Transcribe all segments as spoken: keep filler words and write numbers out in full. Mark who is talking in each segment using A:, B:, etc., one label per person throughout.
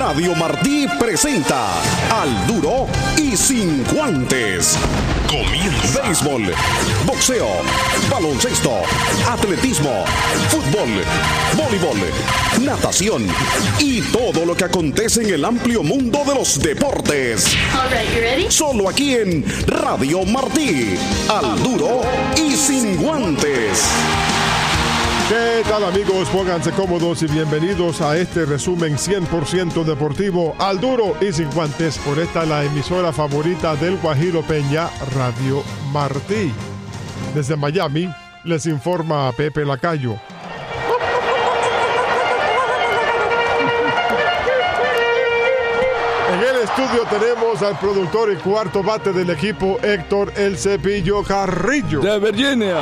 A: Radio Martí presenta Al Duro y Sin Guantes. Comienza. Béisbol, boxeo, baloncesto, atletismo, fútbol, voleibol, natación y todo lo que acontece en el amplio mundo de los deportes.
B: All right, you ready?
A: Solo aquí en Radio Martí. Al Duro y Sin Guantes.
C: ¿Qué tal, amigos? Pónganse cómodos y bienvenidos a este resumen cien por ciento deportivo Al Duro y Sin Guantes por esta la emisora favorita del Guajiro Peña, Radio Martí. Desde Miami les informa Pepe Lacayo. En el estudio tenemos al productor y cuarto bate del equipo, Héctor El Cepillo Carrillo.
D: De Virginia.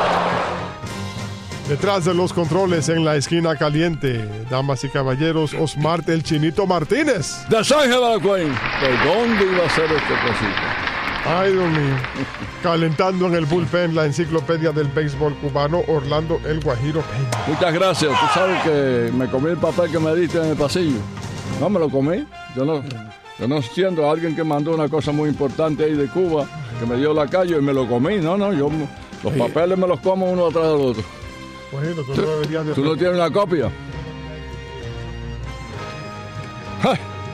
C: Detrás de los controles en la esquina caliente, damas y caballeros, Osmar El Chinito Martínez.
D: De San Sebastián. ¿De dónde iba a ser este cosito?
C: Ay, Dios mío. Calentando en el bullpen la enciclopedia del béisbol cubano, Orlando El Guajiro Peña.
D: Muchas gracias. Tú sabes que me comí el papel que me diste en el pasillo. No, me lo comí. Yo no, yo no siento a alguien que mandó una cosa muy importante ahí de Cuba, que me dio la calle y me lo comí. No, no, yo los papeles me los como uno atrás del otro.
C: Bueno, tú,
D: ¿Tú,
C: no deberías de
D: ¿tú no tienes una copia? ¡Ay!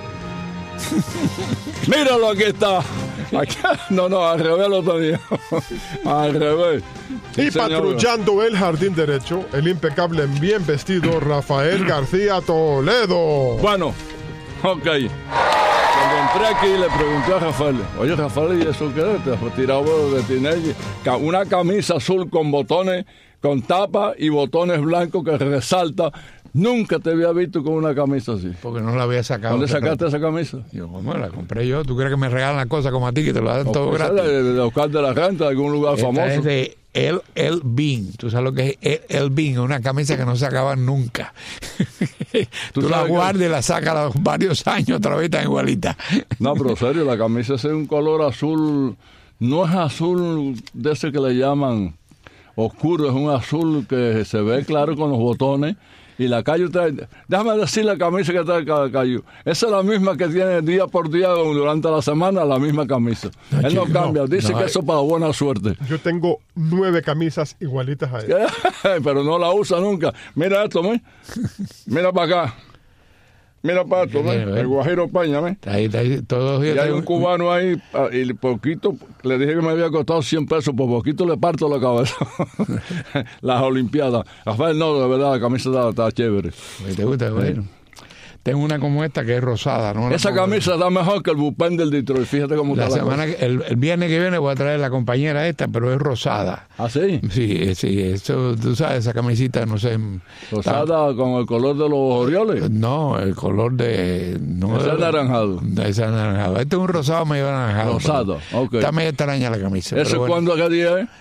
D: Míralo, aquí está. Aquí, no, no, al revés lo tenía. Al revés.
C: Y
D: Sí, señor.
C: patrullando el jardín derecho, el impecable, bien vestido Rafael García Toledo.
D: Bueno, ok. Cuando entré aquí le pregunté a Rafael, oye Rafael, ¿y eso qué es? Te has tirado de teenager. Ca- Una camisa azul con botones, con tapa y botones blancos que resalta. Nunca te había visto con una camisa así.
E: Porque no la había sacado.
D: ¿Dónde sacaste esa camisa?
E: Yo, bueno, la compré yo. ¿Tú crees que me regalan las cosas como a ti, que te lo dan todo
D: O sea,
E: gratis?
D: de, de Oscar de la Renta, de algún lugar
E: Esta
D: famoso.
E: es de El El Bean. ¿Tú sabes lo que es El El Bean? Una camisa que no se acaba nunca.
D: ¿Tú
E: Tú, la
D: sabes que-
E: guardas y la sacas a los varios años, otra vez tan igualita.
D: No, pero en serio, la camisa es de un color azul. No es azul de ese que le llaman oscuro, es un azul que se ve claro con los botones. Y la Cayo trae, déjame decir la camisa que trae cada Cayo. Esa es la misma que tiene día por día durante la semana, la misma camisa.
E: No,
D: Él no
E: chico,
D: cambia,
E: no,
D: dice
E: no,
D: que
E: eh.
D: eso es para buena suerte.
C: Yo tengo nueve camisas igualitas a él.
D: Pero no la usa nunca. Mira esto, ¿me? Mira para acá. Mira para esto, ¿me?
E: Mira,
D: El Guajiro Peña, ¿me?
E: Está ahí, está ahí, todos los días
D: Y hay
E: tengo-
D: un cubano ahí, ah, y poquito, le dije que me había costado cien pesos, por poquito le parto la cabeza. Las Olimpiadas. Rafael, no, de verdad, la camisa está, está chévere.
E: ¿Te gusta? Bueno. Tengo una como esta que es rosada. ¿no?
D: Esa
E: Una-
D: camisa está mejor que el bullpen del Detroit, fíjate cómo
E: La
D: está la
E: semana
D: cosa.
E: que, el, el viernes que viene voy a traer la compañera esta, pero es rosada.
D: ¿Ah, sí?
E: Sí, sí, eso, tú sabes, esa camisita, no sé.
D: Rosada con el color de los Orioles.
E: No, el color de... No,
D: Ese es anaranjado.
E: Ese es anaranjado. Este es un rosado medio anaranjado.
D: Rosado,
E: pero
D: ok.
E: Está medio extraña la camisa.
D: ¿Ese
E: pero bueno.
D: cuándo, qué día es?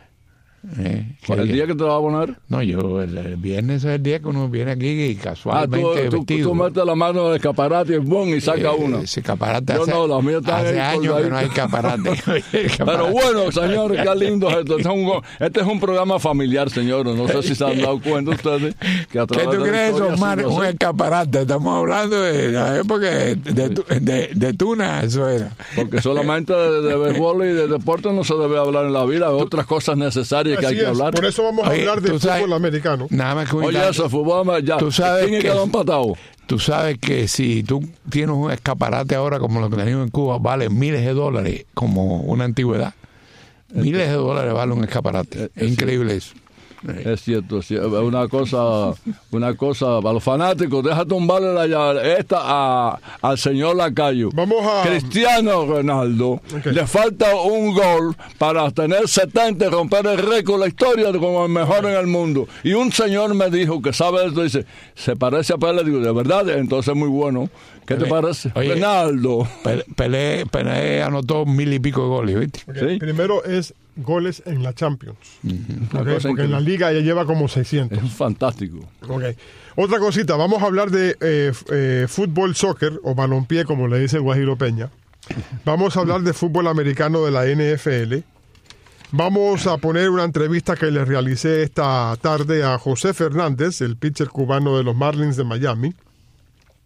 E: Eh,
D: ¿El
E: que-
D: día que te la va a poner?
E: No, yo, el, el viernes es el día que uno viene aquí y
D: Ah, tú,
E: casualmente
D: tú,
E: vestido.
D: tú metes la mano en el escaparate y boom, y saca
E: Eh,
D: una.
E: Ese escaparate
D: Yo
E: hace,
D: no, los míos están
E: hace
D: ahí
E: años que no hay
D: colgaditos.
E: escaparate.
D: Pero bueno, señores, qué lindo es esto. Este es, un, este es un programa familiar, señores. No sé si se han dado cuenta ustedes que a
E: ¿Qué
D: través
E: tú
D: de la
E: crees,
D: historia
E: Omar?
D: ha sido
E: Un
D: así.
E: escaparate. Estamos hablando de la época de, de, de, de, de Tuna, eso era.
D: Porque solamente de, de béisbol y de deporte no se debe hablar en la vida. Hay otras cosas necesarias que hay
C: Así
D: que
C: es,
D: hablar.
C: por eso vamos a
E: Oye,
C: hablar de
E: tú
C: fútbol
E: sabes-
C: americano.
E: Nada más que un
D: Oye,
E: dato.
D: eso, fútbol, ya.
E: Tú sabes
D: ¿Quién
E: que-
D: quedó empatado?
E: Tú sabes que si tú tienes un escaparate ahora como lo que teníamos en Cuba, vale miles de dólares como una antigüedad. Miles de dólares vale un escaparate.
D: Eh,
E: Es increíble eso.
D: Es cierto, es cierto. Es una cosa, una cosa para los fanáticos. Deja tumbarle la llave esta a, al señor Lacayo.
C: Vamos a...
D: Cristiano Ronaldo, le falta un gol para tener setenta y romper el récord de la historia como el mejor en el mundo. Y un señor me dijo que sabe esto, dice, se parece a Pelé. Digo, de verdad, entonces muy bueno. ¿Qué te
E: Pelé.
D: parece?
E: Oye,
D: Ronaldo.
E: Pelé, Pelé, Pelé anotó mil y pico de goles, ¿viste?
C: Ok,
D: Sí.
C: Primero es goles en la Champions.
D: Una
C: Ok,
D: cosa
C: porque en
D: increíble.
C: la liga ya lleva como seiscientos.
D: Es fantástico.
C: Ok. Otra cosita, vamos a hablar de eh, f- eh, fútbol, soccer o balompié, como le dice el Guajiro Peña. Vamos a hablar de fútbol americano de la N F L. Vamos a poner una entrevista que le realicé esta tarde a José Fernández, el pitcher cubano de los Marlins de Miami.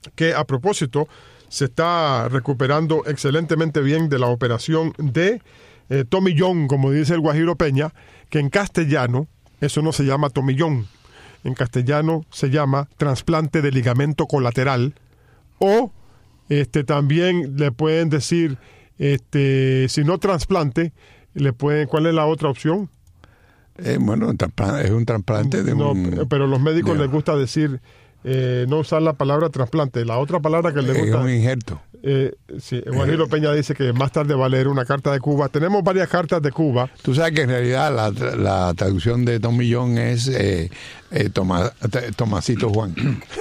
C: que a propósito se está recuperando excelentemente bien de la operación de eh, tomillón, como dice el Guajiro Peña, que en castellano eso no se llama tomillón, en castellano se llama trasplante de ligamento colateral, o este también le pueden decir, este si no trasplante, le pueden, ¿cuál es la otra opción?
E: Eh, bueno, es un trasplante de
C: no,
E: un...
C: pero a los médicos
E: de,
C: les gusta decir, eh, no usar la palabra trasplante. La otra palabra que les gusta...
E: Es un injerto.
C: Eh, sí, Guajiro Peña dice que más tarde va a leer una carta de Cuba. Tenemos varias cartas de Cuba.
E: Tú sabes que en realidad la, la traducción de tomillón es eh, eh, Toma, Tomasito Juan.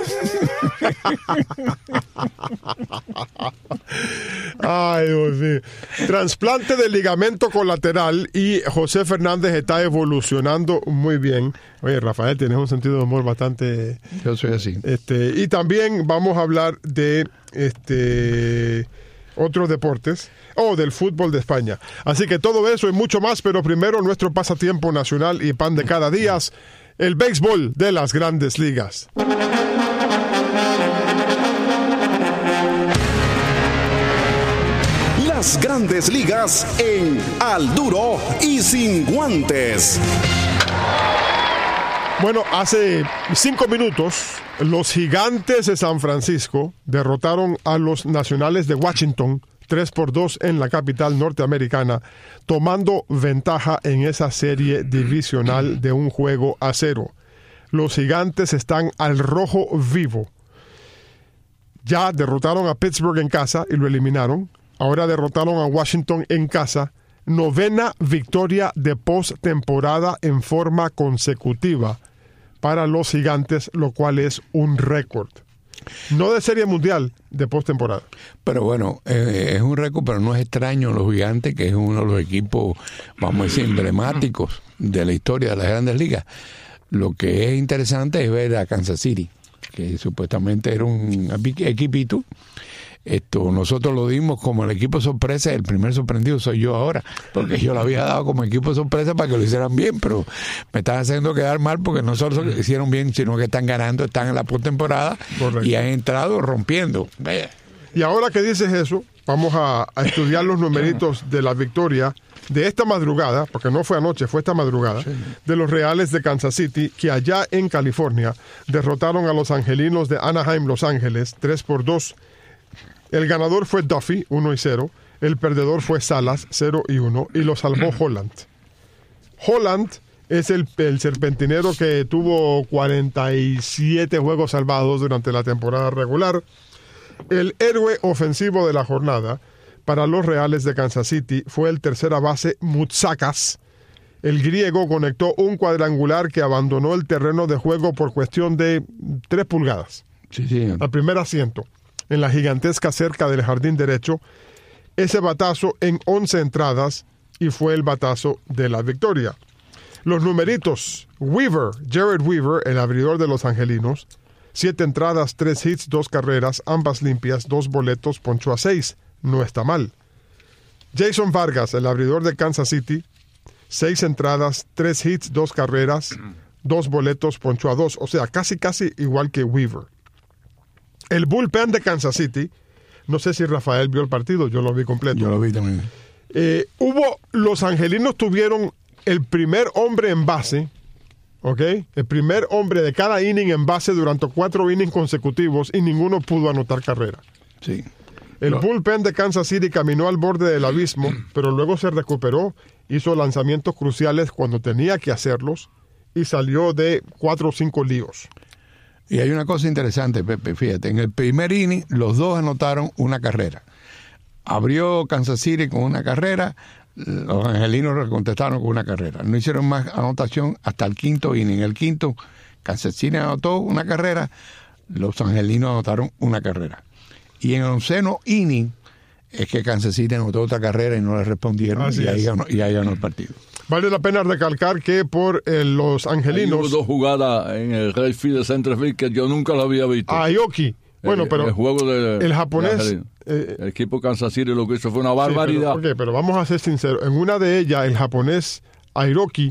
C: Ay, Dios mío. Trasplante de ligamento colateral, y José Fernández está evolucionando muy bien. Oye, Rafael, tienes un sentido de humor bastante...
E: Yo soy así.
C: Este, y también vamos a hablar de este otros deportes, o oh, del fútbol de España. Así que todo eso y mucho más, pero primero nuestro pasatiempo nacional y pan de cada día, el béisbol de las Grandes Ligas.
A: Las Grandes Ligas en Al Duro y Sin Guantes.
C: Bueno, hace cinco minutos, los Gigantes de San Francisco derrotaron a los Nacionales de Washington tres por dos en la capital norteamericana, tomando ventaja en esa serie divisional de un juego a cero. Los Gigantes están al rojo vivo. Ya derrotaron a Pittsburgh en casa y lo eliminaron. Ahora derrotaron a Washington en casa. Novena victoria de postemporada en forma consecutiva para los Gigantes, lo cual es un récord. No de serie mundial, de postemporada.
E: Pero bueno, eh, es un récord, pero no es extraño los Gigantes, que es uno de los equipos, vamos a decir, emblemáticos de la historia de las Grandes Ligas. Lo que es interesante es ver a Kansas City, que supuestamente era un equipito. Esto, nosotros lo dimos como el equipo sorpresa. El primer sorprendido soy yo ahora, porque yo lo había dado como equipo sorpresa para que lo hicieran bien, pero me están haciendo quedar mal porque no solo lo hicieron bien, sino que están ganando, están en la postemporada y han entrado rompiendo. Vaya.
C: Y ahora que dices eso, vamos a, a estudiar los numeritos de la victoria de esta madrugada, porque no fue anoche, fue esta madrugada, de los Reales de Kansas City, que allá en California derrotaron a los Angelinos de Anaheim, Los Ángeles, tres por dos. El ganador fue Duffy, uno y cero. El perdedor fue Salas, cero y uno. Y lo salvó Holland. Holland es el, el serpentinero que tuvo cuarenta y siete juegos salvados durante la temporada regular. El héroe ofensivo de la jornada para los Reales de Kansas City fue el tercera base Moustakas. El griego conectó un cuadrangular que abandonó el terreno de juego por cuestión de tres pulgadas.
E: Sí, sí.
C: Al primer asiento, en la gigantesca cerca del jardín derecho. Ese batazo en once entradas, y fue el batazo de la victoria. Los numeritos: Weaver, Jared Weaver, el abridor de los Angelinos, siete entradas, tres hits, dos carreras, ambas limpias, dos boletos, ponchó a seis. No está mal. Jason Vargas, el abridor de Kansas City, seis entradas, tres hits, dos carreras, dos boletos, ponchó a dos. O sea, casi casi igual que Weaver. El bullpen de Kansas City, no sé si Rafael vio el partido, yo lo vi completo.
E: Yo lo vi también.
C: Eh, hubo, los angelinos tuvieron el primer hombre en base, ¿ok? El primer hombre de cada inning en base durante cuatro innings consecutivos, y ninguno pudo anotar carrera.
E: Sí.
C: El
E: Lo...
C: bullpen de Kansas City caminó al borde del abismo, pero luego se recuperó, hizo lanzamientos cruciales cuando tenía que hacerlos, y salió de cuatro o cinco líos.
E: Y hay una cosa interesante, Pepe, fíjate, en el primer inning los dos anotaron una carrera. Abrió Kansas City con una carrera, los angelinos contestaron con una carrera. No hicieron más anotación hasta el quinto inning. En el quinto, Kansas City anotó una carrera, los angelinos anotaron una carrera. Y en el onceno inning es que Kansas City anotó otra carrera y no le respondieron, y ahí, ganó, y ahí ganó el partido.
C: Vale la pena recalcar que por eh, los angelinos...
D: Hay hubo dos jugadas en el right field de center field que yo nunca lo había visto.
C: Aoki. Bueno,
D: el,
C: pero
D: el juego de,
C: el japonés...
D: De
C: eh,
D: el equipo Kansas City lo que hizo fue una barbaridad.
C: Sí, pero, okay, pero vamos a ser sinceros. En una de ellas, el japonés Aoki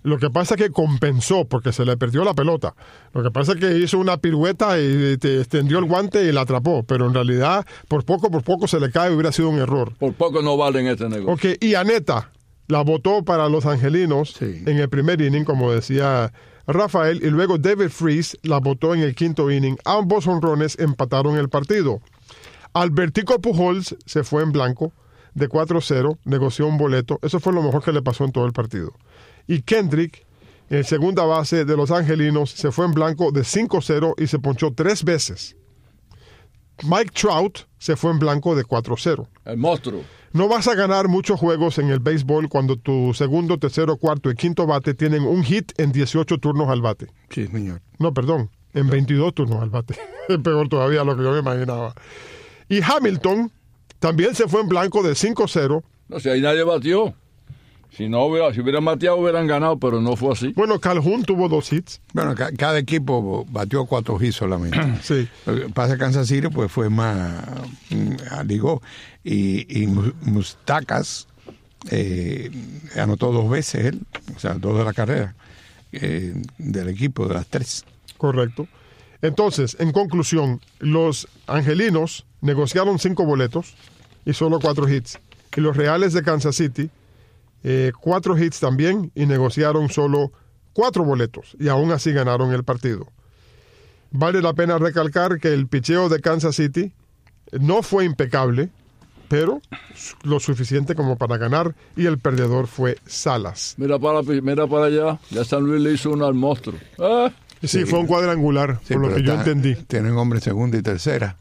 C: Lo que pasa es que compensó porque se le perdió la pelota. Lo que pasa es que hizo una pirueta y te extendió el guante y la atrapó. Pero en realidad, por poco, por poco se le cae y hubiera sido un error.
D: Por poco no vale en este negocio.
C: Ok, y Aneta la botó para los angelinos
E: Sí.
C: en el primer inning, como decía Rafael, y luego David Freese la botó en el quinto inning. Ambos honrones empataron el partido. Albertico Pujols se fue en blanco de cuatro cero, negoció un boleto. Eso fue lo mejor que le pasó en todo el partido. Y Kendrick, en segunda base de los angelinos, se fue en blanco de cinco cero y se ponchó tres veces. Mike Trout se fue en blanco de cuatro cero.
D: El monstruo.
C: No vas a ganar muchos juegos en el béisbol cuando tu segundo, tercero, cuarto y quinto bate tienen un hit en dieciocho turnos al bate.
E: Sí, señor.
C: No, perdón, en veintidós turnos al bate. Es peor todavía de lo que yo me imaginaba. Y Hamilton también se fue en blanco de cinco cero.
D: No sé, ahí nadie batió. Si no hubiera, si hubieran bateado, hubieran ganado, pero no fue así.
C: Bueno, Calhoun tuvo dos hits.
E: Bueno, ca- cada equipo batió cuatro hits solamente.
C: Sí.
E: Lo que pasa es que Kansas City pues fue más, mm, ligó. Y, y Mu- Mustakas eh, anotó dos veces él, o sea, dos de la carrera eh, del equipo, de las tres.
C: Correcto. Entonces, en conclusión, los angelinos negociaron cinco boletos y solo cuatro hits. Y los Reales de Kansas City, eh, cuatro hits también y negociaron solo cuatro boletos. Y aún así ganaron el partido. Vale la pena recalcar que el picheo de Kansas City no fue impecable, pero lo suficiente como para ganar, y el perdedor fue Salas.
D: Mira para, mira para allá, ya San Luis le hizo uno al monstruo. Ah,
C: Sí,
E: Sí.
C: fue un cuadrangular,
E: Sí,
C: por lo
E: pero
C: que yo
E: está-
C: entendí.
E: Tienen hombre segunda y tercera,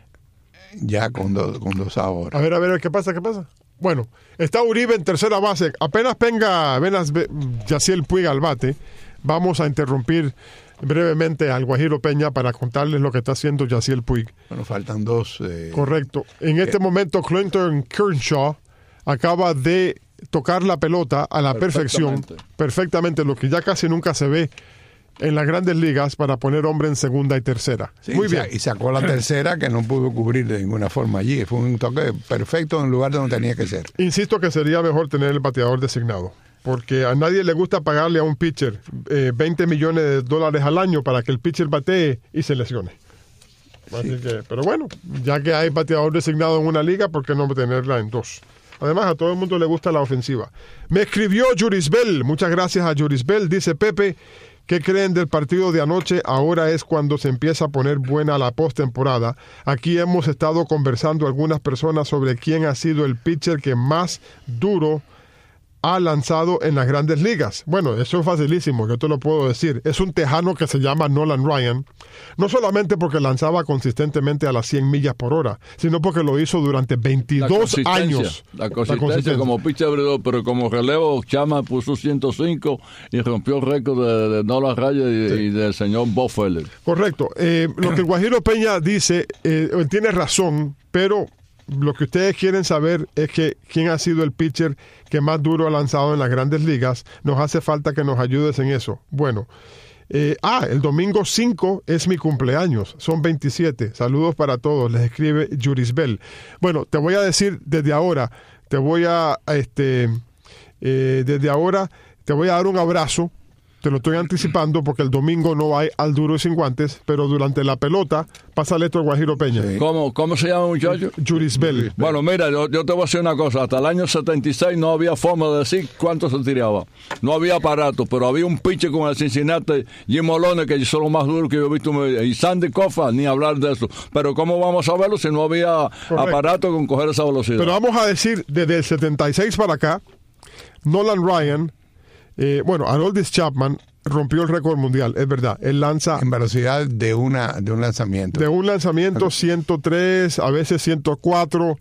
E: ya con, do- con dos ahora.
C: A ver, a ver, ¿qué pasa? ¿Qué pasa? Bueno, está Uribe en tercera base. Apenas venga, venas ve- Yasiel Puig al bate, vamos a interrumpir brevemente al Guajiro Peña para contarles lo que está haciendo Yasiel Puig.
E: Bueno, faltan dos. eh,
C: Correcto. En este momento, Clinton Kershaw acaba de tocar la pelota a la perfección,
D: Perfectamente.
C: perfectamente, lo que ya casi nunca se ve en las grandes ligas para poner hombre en segunda y tercera.
E: Sí,
C: Muy
E: y
C: bien.
E: sa- Y sacó la tercera que no pudo cubrir de ninguna forma allí. Fue un toque perfecto en el lugar donde tenía que ser.
C: Insisto que sería mejor tener el bateador designado, porque a nadie le gusta pagarle a un pitcher eh, veinte millones de dólares al año para que el pitcher batee y se lesione. Así que, pero bueno, ya que hay bateador designado en una liga, ¿por qué no tenerla en dos? Además, a todo el mundo le gusta la ofensiva. Me escribió Juris Bell. Muchas gracias a Juris Bell. Dice Pepe, ¿qué creen del partido de anoche? Ahora es cuando se empieza a poner buena la postemporada. Aquí hemos estado conversando algunas personas sobre quién ha sido el pitcher que más duro ha lanzado en las grandes ligas. Bueno, eso es facilísimo, yo te lo puedo decir. Es un tejano que se llama Nolan Ryan, no solamente porque lanzaba consistentemente a las cien millas por hora, sino porque lo hizo durante
D: la
C: veintidós
D: consistencia,
C: años.
D: La consistencia, como pitcher abridor, pero como relevo, Chama puso ciento cinco y rompió el récord de, de Nolan Ryan y,
C: Sí.
D: y del señor Bob Feller.
C: Correcto. Eh, lo que el Guajiro Peña dice, eh, él tiene razón, pero lo que ustedes quieren saber es que quién ha sido el pitcher que más duro ha lanzado en las grandes ligas. Nos hace falta que nos ayudes en eso. Bueno, eh, ah, el domingo cinco es mi cumpleaños, son veintisiete. Saludos para todos, les escribe Juris Bell. Bueno, te voy a decir desde ahora, te voy a, este, eh, desde ahora, te voy a dar un abrazo. Te lo estoy anticipando porque el domingo no hay al duro y sin guantes, pero durante la pelota pásale esto al Guajiro Peña.
E: Sí.
D: ¿Cómo, ¿Cómo se llama, muchacho?
C: Juris Bell.
D: Bueno, mira, yo, yo te voy a decir una cosa. Hasta el año setenta y seis no había forma de decir cuánto se tiraba. No había aparato, pero había un pitcher con el Cincinnati, Jim Molone, que son los más duros que yo he visto. Y Sandy Koufax, ni hablar de eso. Pero ¿cómo vamos a verlo si no había
C: Correcto.
D: aparato con coger esa velocidad?
C: Pero vamos a decir, desde el setenta y seis para acá, Nolan Ryan, eh, bueno, Aroldis Chapman rompió el récord mundial, es verdad. Él lanza
E: En velocidad de una de un lanzamiento.
C: de un lanzamiento ciento tres, a veces ciento cuatro,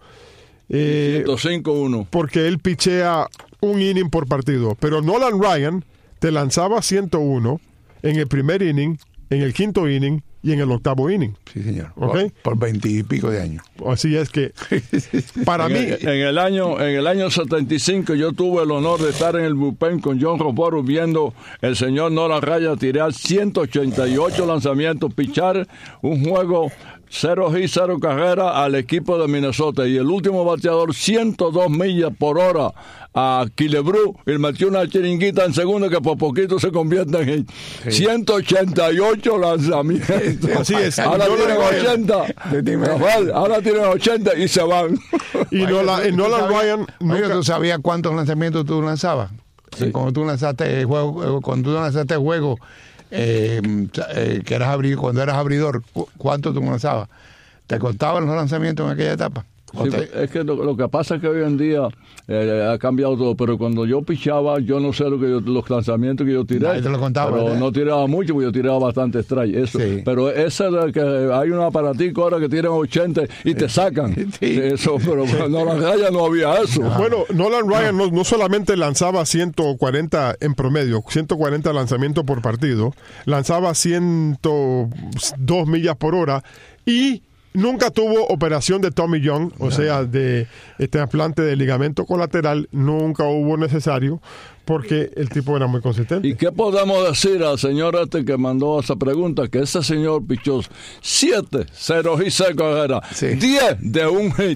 C: eh,
D: ciento cinco uno.
C: porque él pichea un inning por partido. Pero Nolan Ryan te lanzaba ciento uno en el primer inning, en el quinto inning y en el octavo inning.
E: Sí, señor.
C: Ok.
E: Por- Por veintipico de años.
C: Así es que, para
D: en,
C: mí,
D: el, en el año en el año setenta y cinco yo tuve el honor de estar en el bullpen con John Roboru viendo el señor Nolan Ryan tirar ciento ochenta y ocho lanzamientos, pichar un juego cero hit, cero carrera al equipo de Minnesota y el último bateador ciento dos millas por hora a Killebrew y metió una chiringuita en segundo que por poquito se convierte en sí. ciento ochenta y ocho lanzamientos.
C: Así es.
D: Ahora
C: no
D: tienen ochenta. Rafael, ahora tienen ochenta y se van.
C: Y no la, y Nolan Ryan...
E: Nunca... ¿Tú sabías cuántos lanzamientos tú lanzabas? Sí. Cuando tú lanzaste el juego, cuando tú lanzaste el juego, eh, eh, que eras abridor, cuando eras abridor, ¿cuánto tú lanzabas? ¿Te contaban los lanzamientos en aquella etapa?
D: Sí, te... Es que lo, lo que pasa es que hoy en día eh, ha cambiado todo, pero cuando yo pichaba, yo no sé lo que yo, los lanzamientos que yo tiré.
E: Nadie te lo contaba,
D: pero
E: ¿verdad?
D: no tiraba mucho, porque yo tiraba bastante strike. Eso. Sí. Pero ese de que hay un aparatico ahora que tiran ochenta y te sacan. Sí. Eso, pero sí. Nolan Ryan no había eso.
C: No. Bueno, Nolan Ryan no. No, no solamente lanzaba ciento cuarenta en promedio, ciento cuarenta lanzamientos por partido, lanzaba ciento dos millas por hora y nunca tuvo operación de Tommy John, o no. sea, de este trasplante de ligamento colateral, nunca hubo necesario, porque el tipo era muy consistente.
D: ¿Y qué podemos decir al señor este que mandó esa pregunta? Que ese señor pichó siete ceros y secos, era sí. diez de un hit,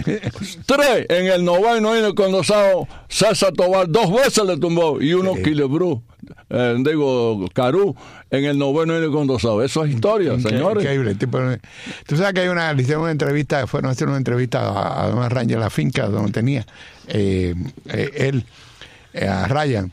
D: tres en el noveno inning condensado, César Tovar dos veces le tumbó y uno sí. Killebrew, eh, digo, Carew en el noveno inning condensado. Eso es historia, Increíble, señores.
E: Increíble. Tipo, tú sabes que hay una, le hicieron una entrevista, fueron a hacer una entrevista a, a Don Ranger, la finca donde tenía eh, eh, él, eh, a Ryan,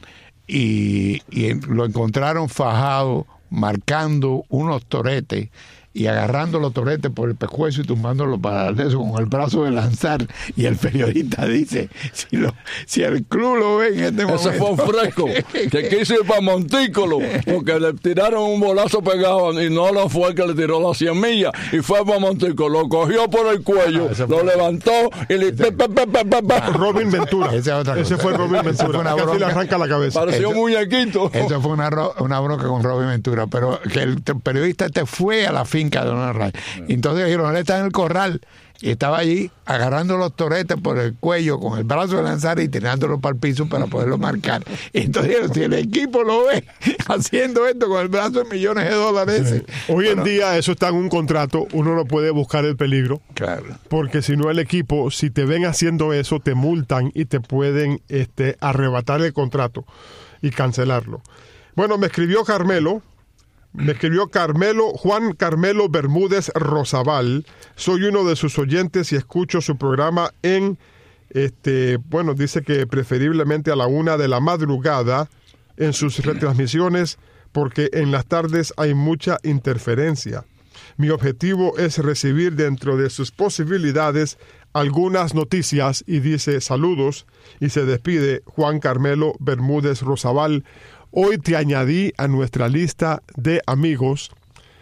E: y, y lo encontraron fajado, marcando unos toretes y agarrando los toretes por el pescuezo y tumbándolo para eso con el brazo de lanzar. Y el periodista dice, si, lo, si el club lo ve en este momento...
D: Ese fue un fresco que quiso ir para Montículo porque le tiraron un bolazo pegado y no lo fue el que le tiró las cien millas y fue para Montículo, lo cogió por el cuello, ah, lo levantó y le...
C: Ese, pe, pe, pe, pe, pe. Robin Ventura. Ese, ese fue Robin Ventura. Fue una que le arranca la cabeza.
D: Pareció un muñequito.
E: Eso fue una, una bronca con Robin Ventura, pero que el periodista este fue a la finca de Don Ray. Entonces dijeron, él está en el corral y estaba allí agarrando los toretes por el cuello con el brazo de lanzar y tirándolo para el piso para poderlo marcar. Entonces, si el equipo lo ve haciendo esto con el brazo de millones de dólares,
C: sí. Hoy bueno, en día eso está en un contrato, uno no puede buscar el peligro.
E: Claro.
C: Porque si no, el equipo, si te ven haciendo eso, te multan y te pueden este, arrebatar el contrato y cancelarlo. Bueno, me escribió Carmelo. Me escribió Carmelo, Juan Carmelo Bermúdez Rosabal. Soy uno de sus oyentes y escucho su programa en, este, bueno, dice que preferiblemente a la una de la madrugada en sus retransmisiones porque en las tardes hay mucha interferencia. Mi objetivo es recibir dentro de sus posibilidades algunas noticias y dice saludos y se despide Juan Carmelo Bermúdez Rosabal. Hoy te añadí a nuestra lista de amigos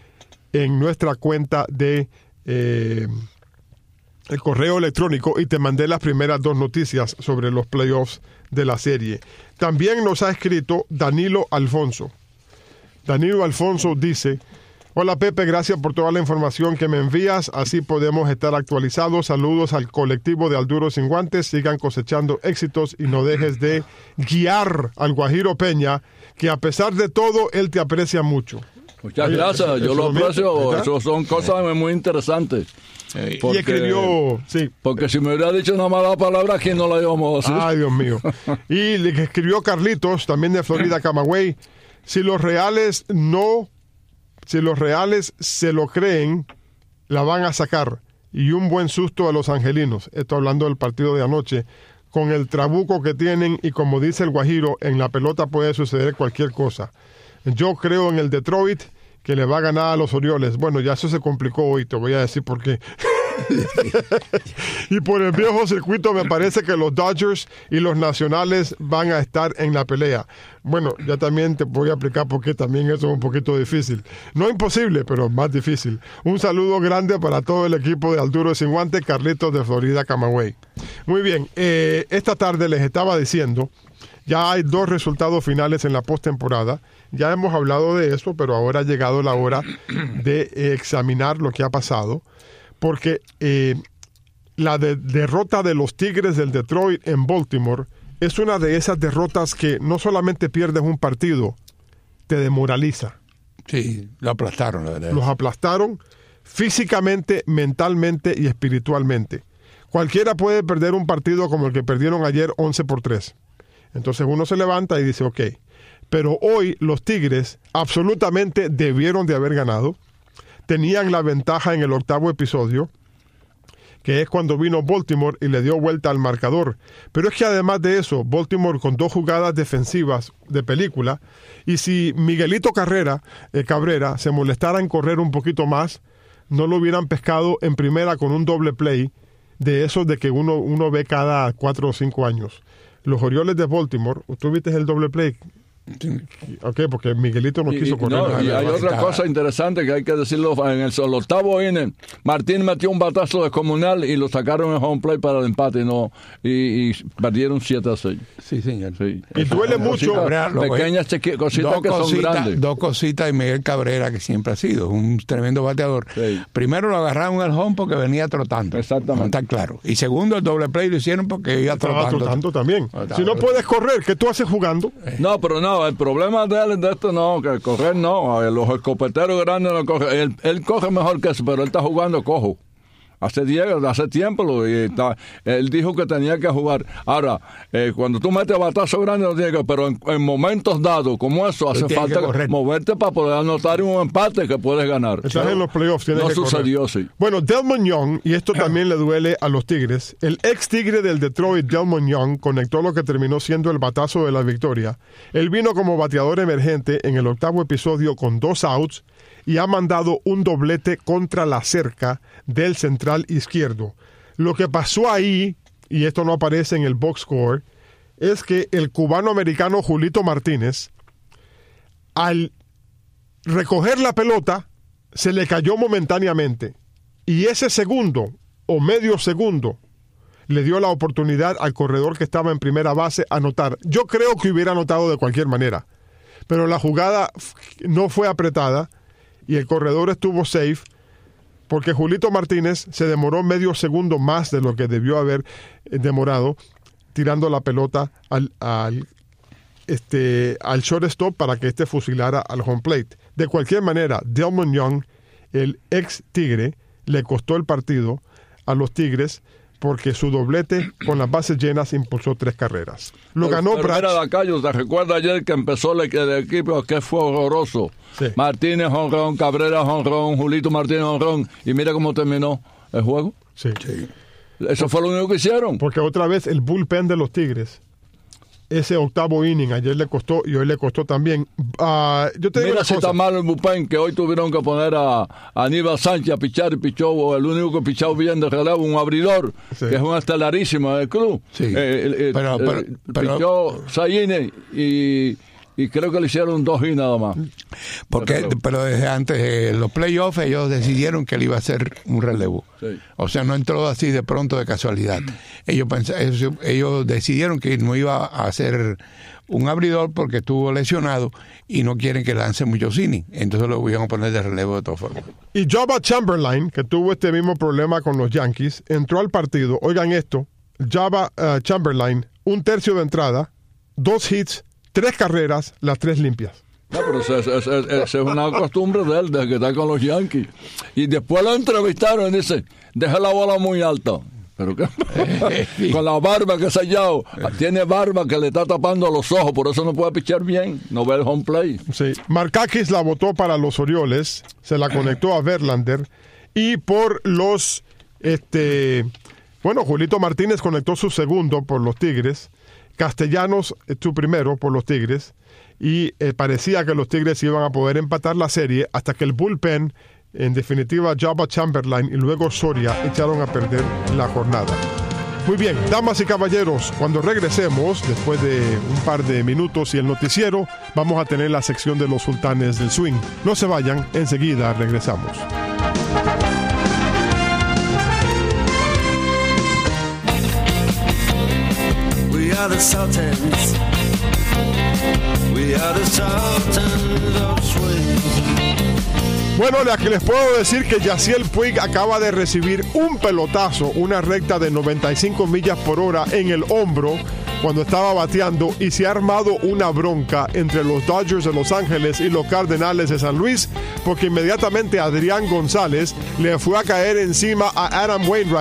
C: en nuestra cuenta de eh, el correo electrónico y te mandé las primeras dos noticias sobre los playoffs de la serie. También nos ha escrito Danilo Alfonso. Danilo Alfonso dice: hola Pepe, gracias por toda la información que me envías, así podemos estar actualizados. Saludos al colectivo de Al Duro Sin Guantes, sigan cosechando éxitos y no dejes de guiar al Guajiro Peña, que a pesar de todo, él te aprecia mucho.
D: Muchas Oye, gracias, eso, yo eso lo aprecio, eso son cosas muy interesantes.
C: Porque, y escribió, sí.
D: Porque si me hubiera dicho una mala palabra, aquí no la íbamos a decir.
C: Ay, Dios mío. Y le escribió Carlitos, también de Florida, Camagüey, si los reales no... Si los reales se lo creen, la van a sacar. Y un buen susto a los angelinos. Esto hablando del partido de anoche. Con el trabuco que tienen y como dice el Guajiro, en la pelota puede suceder cualquier cosa. Yo creo en el Detroit que le va a ganar a los Orioles. Bueno, ya eso se complicó hoy, te voy a decir por qué. Y por el viejo circuito me parece que los Dodgers y los Nacionales van a estar en la pelea. Bueno, ya también te voy a explicar por qué también eso es un poquito difícil. No imposible, pero más difícil. Un saludo grande para todo el equipo de Al Duro Sin Guantes, Carlitos de Florida, Camagüey. Muy bien, eh, esta tarde les estaba diciendo, ya hay dos resultados finales en la postemporada. Ya hemos hablado de eso, pero ahora ha llegado la hora de eh, examinar lo que ha pasado. Porque eh, la de- derrota de los Tigres del Detroit en Baltimore es una de esas derrotas que no solamente pierdes un partido, te demoraliza.
E: Sí, lo aplastaron, la verdad.
C: Los aplastaron físicamente, mentalmente y espiritualmente. Cualquiera puede perder un partido como el que perdieron ayer once por tres. Entonces uno se levanta y dice, ok, pero hoy los Tigres absolutamente debieron de haber ganado. Tenían la ventaja en el octavo episodio, que es cuando vino Baltimore y le dio vuelta al marcador. Pero es que además de eso, Baltimore con dos jugadas defensivas de película, y si Miguelito Carrera, eh, Cabrera se molestara en correr un poquito más, no lo hubieran pescado en primera con un doble play de esos de que uno, uno ve cada cuatro o cinco años. Los Orioles de Baltimore, ¿tú viste el doble play? Sí. Ok, porque Miguelito no
D: y,
C: quiso correr.
D: No, y hay otra
E: está...
D: cosa interesante que hay que decirlo. En el, el octavo inning, Martín metió un batazo descomunal y lo sacaron en home play para el empate no y, y perdieron siete a seis.
E: Sí, señor.
D: Sí.
C: Y duele mucho.
D: Cositas, pequeñas chequi- cositas
E: dos
D: que
E: cositas,
D: son grandes.
E: Dos cositas de Miguel Cabrera, que siempre ha sido un tremendo bateador. Sí. Primero lo agarraron al home porque venía trotando.
D: Exactamente.
E: Está claro. Y segundo, el doble play lo hicieron porque iba
C: Estaba
E: trotando.
C: trotando también. Si no puedes correr, ¿qué tú haces jugando?
D: No, pero no, el problema de él de esto no, que correr no, los escopeteros grandes no cogen, él, él coge mejor que eso, pero él está jugando cojo. Hace, diez, hace tiempo lo, y está, él dijo que tenía que jugar. Ahora, eh, cuando tú metes batazo grande, no tiene que, pero en, en momentos dados como eso, hace falta moverte para poder anotar un empate que puedes ganar.
C: Estás ¿no? en los playoffs, tienes
D: no
C: que
D: sucedió,
C: correr.
D: sí.
C: Bueno, Delmon Young, y esto también le duele a los Tigres, el ex Tigre del Detroit, Delmon Young, conectó lo que terminó siendo el batazo de la victoria. Él vino como bateador emergente en el octavo episodio con dos outs, y ha mandado un doblete contra la cerca del central izquierdo. Lo que pasó ahí, y esto no aparece en el box score, es que el cubano-americano Julito Martínez, al recoger la pelota, se le cayó momentáneamente. Y ese segundo, o medio segundo, le dio la oportunidad al corredor que estaba en primera base a anotar. Yo creo que hubiera anotado de cualquier manera, pero la jugada no fue apretada, y el corredor estuvo safe porque Julito Martínez se demoró medio segundo más de lo que debió haber demorado tirando la pelota al, al, este, al shortstop para que éste fusilara al home plate. De cualquier manera, Delmon Young, el ex Tigre, le costó el partido a los Tigres porque su doblete con las bases llenas impulsó tres carreras. Lo
D: pero,
C: ganó
D: pero
C: Brach.
D: Mira, Lacayo, ¿te recuerda ayer que empezó el, el equipo que fue horroroso? Sí. Martínez, jonrón, Cabrera, jonrón, Julito Martínez, jonrón, y mira cómo terminó el juego.
C: Sí. sí.
D: Eso fue lo único que hicieron.
C: Porque otra vez el bullpen de los Tigres, ese octavo inning, ayer le costó y hoy le costó también. Uh, yo te digo
D: Mira si
C: cosa.
D: está malo el bullpen, que hoy tuvieron que poner a, a Aníbal Sánchez a pichar y pichó, el único que pichó bien de relevo, un abridor, sí. que es un estelarísimo del club.
E: Sí.
D: Eh, eh,
E: pero, pero,
D: eh,
E: pero,
D: pichó Sayine y... Y creo que le hicieron dos y nada más.
E: Porque, pero, pero desde antes, eh, los playoffs, ellos decidieron que él iba a ser un relevo.
D: Sí.
E: O sea, no entró así de pronto de casualidad. Ellos, pens- ellos, ellos decidieron que no iba a ser un abridor porque estuvo lesionado y no quieren que lance muchos innings. Entonces lo iban a poner de relevo de todas formas.
C: Y Jabba Chamberlain, que tuvo este mismo problema con los Yankees, entró al partido. Oigan esto, Jabba uh, Chamberlain, un tercio de entrada, dos hits, tres carreras, las tres limpias.
D: No, pero esa es, es, es, es una costumbre de él, desde que está con los Yankees. Y después lo entrevistaron y dice, deja la bola muy alta. Pero qué, con la barba que se ha hallado, tiene barba que le está tapando los ojos, por eso no puede pichar bien, no ve el home play.
C: Sí, Markakis la botó para los Orioles, se la conectó a Verlander, y por los, este, bueno, Julito Martínez conectó su segundo por los Tigres, Castellanos su primero por los Tigres, y eh, parecía que los Tigres iban a poder empatar la serie hasta que el bullpen, en definitiva Jabba Chamberlain y luego Soria, echaron a perder la jornada. Muy bien, damas y caballeros, cuando regresemos, después de un par de minutos y el noticiero, vamos a tener la sección de los sultanes del swing. No se vayan, enseguida regresamos.
B: We are the Sultans. We are the Sultans of Swing.
C: Bueno, les puedo decir que Yasiel Puig acaba de recibir un pelotazo, una recta de noventa y cinco millas por hora en el hombro cuando estaba bateando, y se ha armado una bronca entre los Dodgers de Los Ángeles y los Cardenales de San Luis, porque inmediatamente Adrián González le fue a caer encima a Adam Wainwright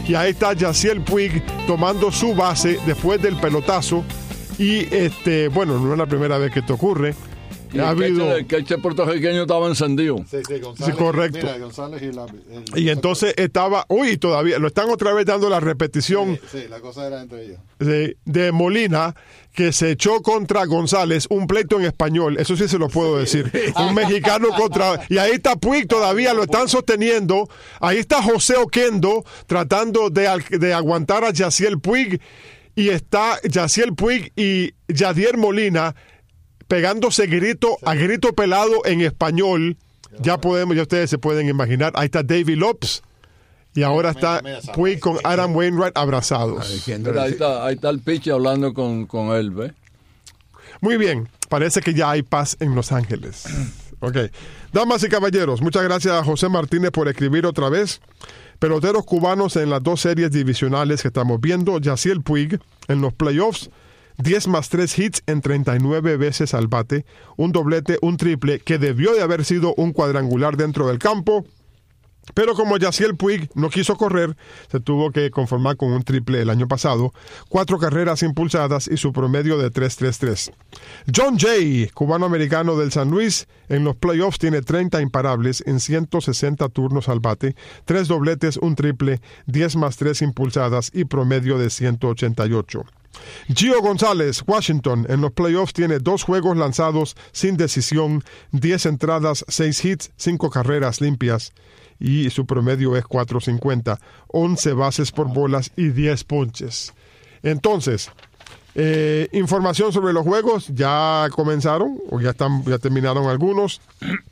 C: y ahí está Yasiel Puig tomando su base después del pelotazo. Y este, bueno, no es la primera vez que esto ocurre.
D: Y
C: ha
D: el,
C: habido...
D: queche, el queche puertorriqueño estaba encendido.
F: Sí, sí, González,
C: sí, correcto.
F: Mira, González y, la, el,
C: y entonces estaba, uy, todavía lo están otra vez dando la repetición.
F: Sí, sí, la cosa era entre ellos.
C: De, de Molina, que se echó contra González, un pleito en español, eso sí se lo puedo decir. Un mexicano contra. Y ahí está Puig, todavía lo están sosteniendo. Ahí está José Oquendo tratando de, de aguantar a Yasiel Puig. Y está Yasiel Puig y Yadier Molina pegándose grito a grito pelado en español. Ya podemos, ya ustedes se pueden imaginar. Ahí está David Lopes y ahora está Puig con Adam Wainwright abrazados.
D: Mira, ahí está, ahí está el pitcher hablando con, con él, ¿ves?
C: Muy bien, parece que ya hay paz en Los Ángeles. Ok, damas y caballeros, muchas gracias a José Martínez por escribir otra vez. Peloteros cubanos en las dos series divisionales que estamos viendo. Yasiel Puig en los playoffs, diez más tres hits en treinta y nueve veces al bate, un doblete, un triple, que debió de haber sido un cuadrangular dentro del campo, pero como Yasiel Puig no quiso correr, se tuvo que conformar con un triple el año pasado, cuatro carreras impulsadas y su promedio de tres tres tres. John Jay, cubano-americano del San Luis, en los playoffs tiene treinta imparables en ciento sesenta turnos al bate, tres dobletes, un triple, diez más tres impulsadas y promedio de ciento ochenta y ocho. Gio González, Washington, en los playoffs tiene dos juegos lanzados sin decisión, diez entradas, seis hits, cinco carreras limpias y su promedio es cuatro cincuenta, once bases por bolas y diez ponches. Entonces, eh, información sobre los juegos, ya comenzaron o ya están, ya terminaron algunos.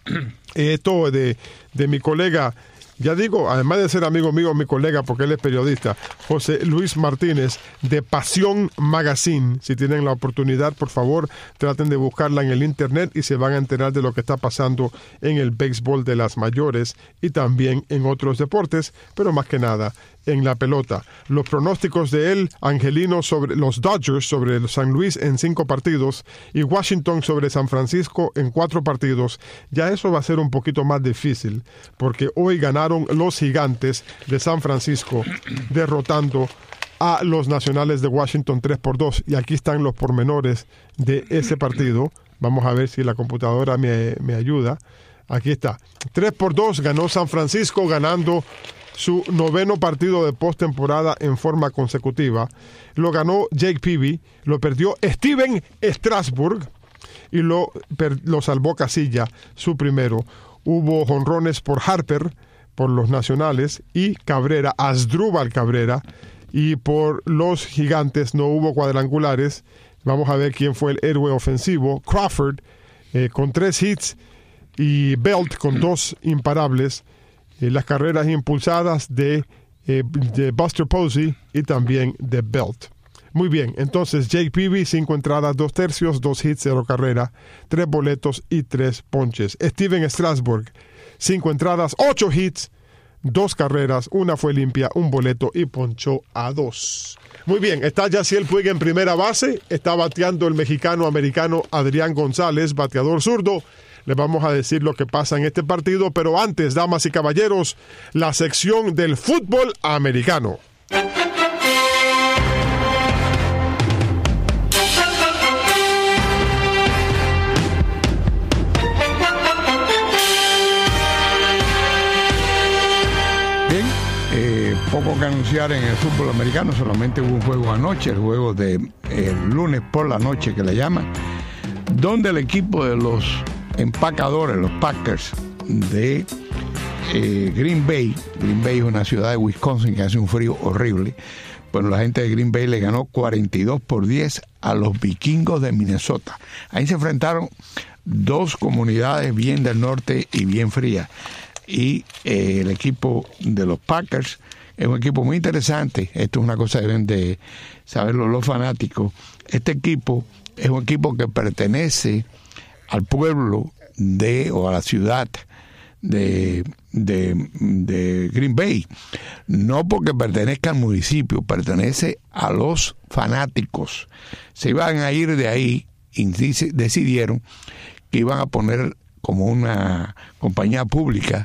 C: Esto de, de mi colega, ya digo, además de ser amigo mío, mi colega, porque él es periodista, José Luis Martínez, de Pasión Magazine. Si tienen la oportunidad, por favor, traten de buscarla en el internet y se van a enterar de lo que está pasando en el béisbol de las mayores y también en otros deportes, pero más que nada en la pelota. Los pronósticos de él, Angelino sobre los Dodgers, sobre San Luis en cinco partidos y Washington sobre San Francisco en cuatro partidos, ya eso va a ser un poquito más difícil, porque hoy ganaron los Gigantes de San Francisco, derrotando a los Nacionales de Washington tres por dos, y aquí están los pormenores de ese partido. Vamos a ver si la computadora me, me ayuda. Aquí está. tres por dos ganó San Francisco, ganando su noveno partido de postemporada en forma consecutiva. Lo ganó Jake Peavy, lo perdió Steven Strasburg y lo, per, lo salvó Casilla, su primero. Hubo jonrones por Harper, por los Nacionales, y Cabrera, Asdrúbal Cabrera, y por los Gigantes no hubo cuadrangulares. Vamos a ver quién fue el héroe ofensivo. Crawford eh, con tres hits y Belt con dos imparables. Eh, las carreras impulsadas de, eh, de Buster Posey y también de Belt. Muy bien, entonces Jake Peavy, cinco entradas, dos tercios, dos hits, cero carrera, tres boletos y tres ponches. Steven Strasburg, cinco entradas, ocho hits, dos carreras, una fue limpia, un boleto y ponchó a dos. Muy bien, está Yasiel Puig en primera base, está bateando el mexicano-americano Adrián González, bateador zurdo. Les vamos a decir lo que pasa en este partido, pero antes, damas y caballeros, la sección del fútbol americano.
E: Bien, eh, poco que anunciar en el fútbol americano, solamente hubo un juego anoche, el juego de eh, el lunes por la noche que le llaman, donde el equipo de los empacadores, los Packers de eh, Green Bay, Green Bay es una ciudad de Wisconsin que hace un frío horrible, bueno, la gente de Green Bay le ganó cuarenta y dos por diez a los vikingos de Minnesota. Ahí se enfrentaron dos comunidades bien del norte y bien frías, y eh, el equipo de los Packers es un equipo muy interesante. Esto es una cosa que deben de saberlo los fanáticos. Este equipo es un equipo que pertenece al pueblo de o a la ciudad de, de, de Green Bay, no porque pertenezca al municipio, pertenece a los fanáticos. Se iban a ir de ahí y decidieron que iban a poner como una compañía pública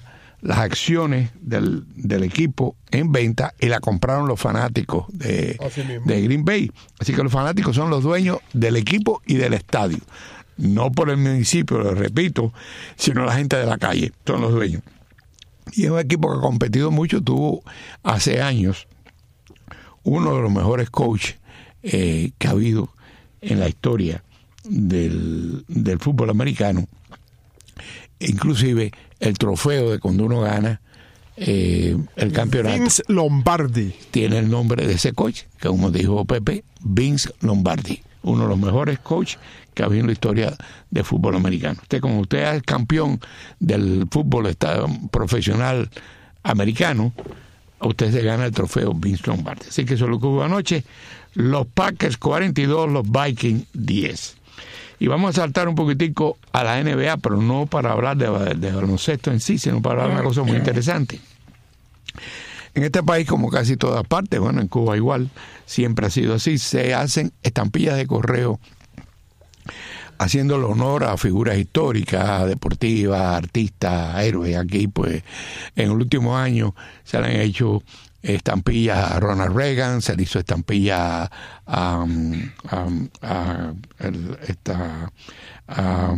E: las acciones del, del equipo en venta y la compraron los fanáticos de, de Green Bay. Así que los fanáticos son los dueños del equipo y del estadio. No por el municipio, lo repito, sino la gente de la calle, son los dueños. Y es un equipo que ha competido mucho, tuvo hace años uno de los mejores coaches eh, que ha habido en la historia del, del fútbol americano. Inclusive el trofeo de cuando uno gana eh, el campeonato.
C: Vince Lombardi.
E: Tiene el nombre de ese coach, que como dijo Pepe, Vince Lombardi, uno de los mejores coaches que ha habido en la historia de fútbol americano. Usted, como usted es campeón del fútbol profesional americano, a usted se gana el trofeo Vince Lombardi. Así que eso es lo que hubo anoche. Los Packers cuarenta y dos, los Vikings diez. Y vamos a saltar un poquitico a la N B A, pero no para hablar de, de baloncesto en sí, sino para hablar de una cosa muy interesante. En este país, como casi todas partes, bueno, en Cuba igual, siempre ha sido así, se hacen estampillas de correo haciéndole honor a figuras históricas, deportivas, artistas, héroes. Aquí, pues, en el último año se le han hecho estampillas a Ronald Reagan, se le hizo estampilla a, a, a, el, esta, a,